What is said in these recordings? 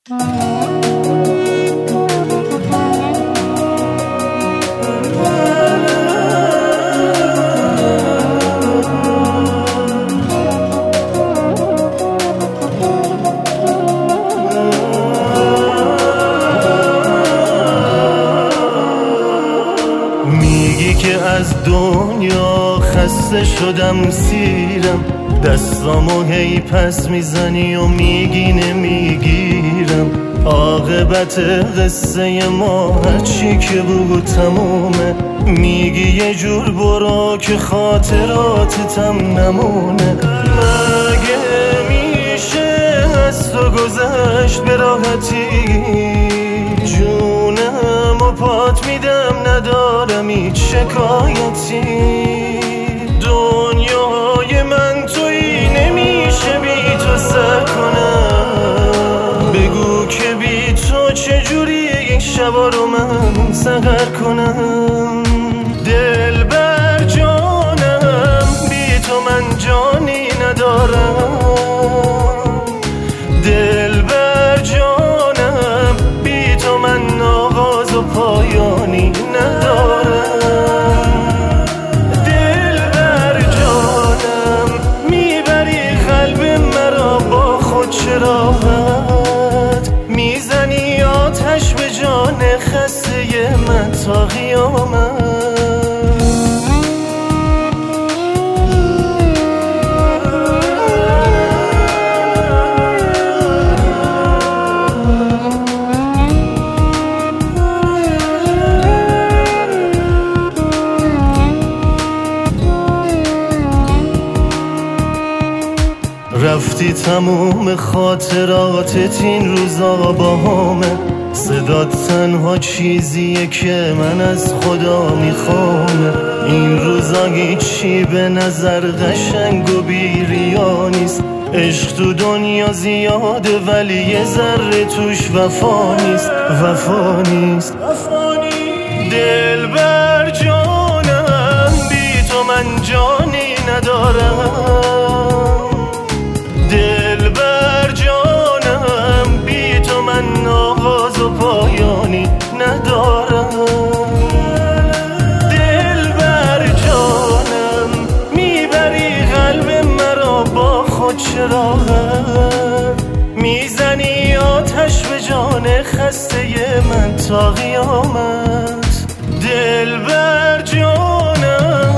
میگی که از دنیا خسته شدم سیرم، دستامو هی پس میزنی و میگی نمیگیرم. عاقبت قصه ما هرچی که بود تمومه، میگی یه جور برو که خاطراتتم نمونه. مگه میشه از تو گذشت به راحتی؟ جونم و پات میدم ندارم هیچ شکایتی. دنیای من تویی نمیشه بی تو سر کنم. بگو که بی تو چجوری این شبا رو من سحر کنم. دل بر جانم بی تو من جانی ندارم. دل بر جانم بی تو من آغاز و پایانی ندارم. دل بر جانم میبری قلب مرا با خود چه راحت. میزنی آتش به جان خسته من تا قیامت. رفتی تموم خاطراتت این روزا با همه. صدات تنها چیزیه که من از خدا میخوامه. این روزا هیچی به نظر قشنگ و بی‌ریا نیست. عشق تو دنیا زیاده ولی یه ذره توش وفا نیست. وفا نیست. دل بر جانم بی تو من جانی ندارم. دل بر جانم بی تو من آغاز و پایانی ندارم. دل بر جانم میبری قلب مرا با خود چه راحت. میزنی آتش به جان خسته من تا قیامت. دل بر جانم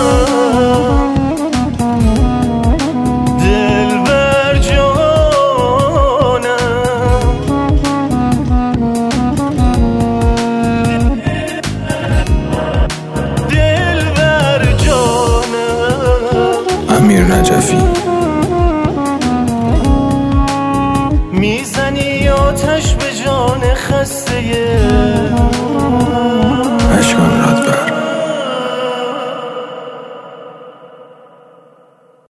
امیر نجفی. میزنی آتش به جان خسته